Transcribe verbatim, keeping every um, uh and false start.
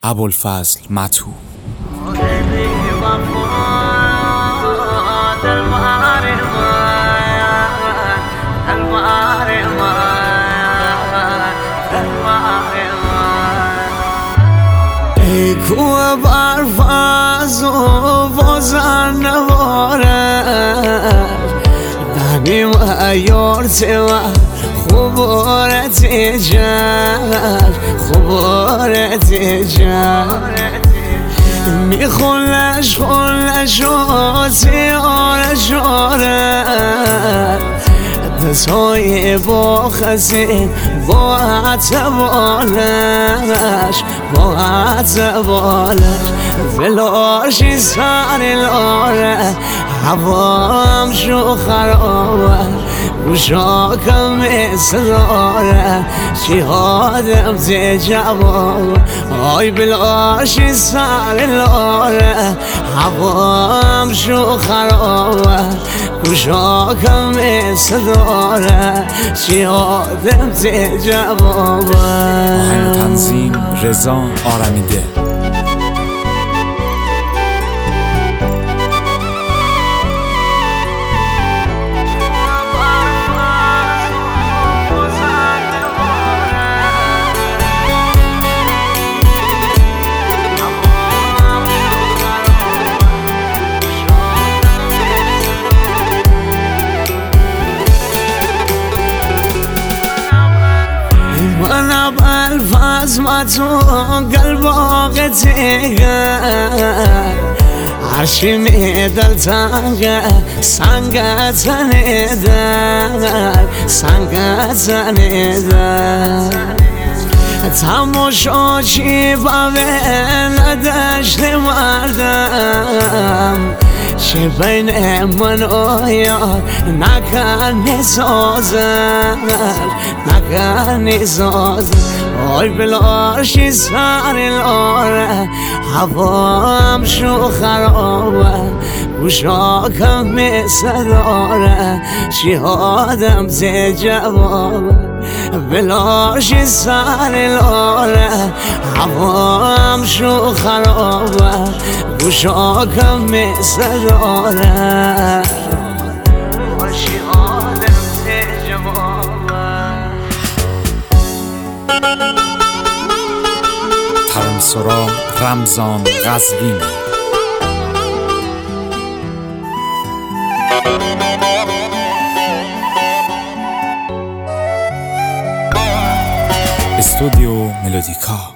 ابوالفضل مطو. ای کوه برفاز و بازن نواره دنیم ایارت و خوبارت جر خوبارت جر میخونش خونش و سیار شاره دستای با خزین با عطبالش با عطبالش فلاشی سر لاره هوام شو خرابه گوشاکم مثل داره شهادم زی جواب آی بلاشی سر لاره هوام شو خرابه گوشاکم مثل داره شهادم زی جواب. آهنگ تنظیم رضا آرمیده. من ابوالفضل مطو قلباق تیگر عرشی میدل تنگه سنگت زنیدر سنگت زنیدر تماشا چی بابه دشت مردم چه بین من و یار نکنی سازر نکنی سازر آی بلاشی سر لاره هوام شو خرابه گوشاکم مثل داره شهادم زی جوابه بلاشی سر لاره هوام شو خرابه گوشاکم مثل داره شهادم زی جوابه. ترانه‌سرا رمضان قزوینی. استودیو ملودیکا.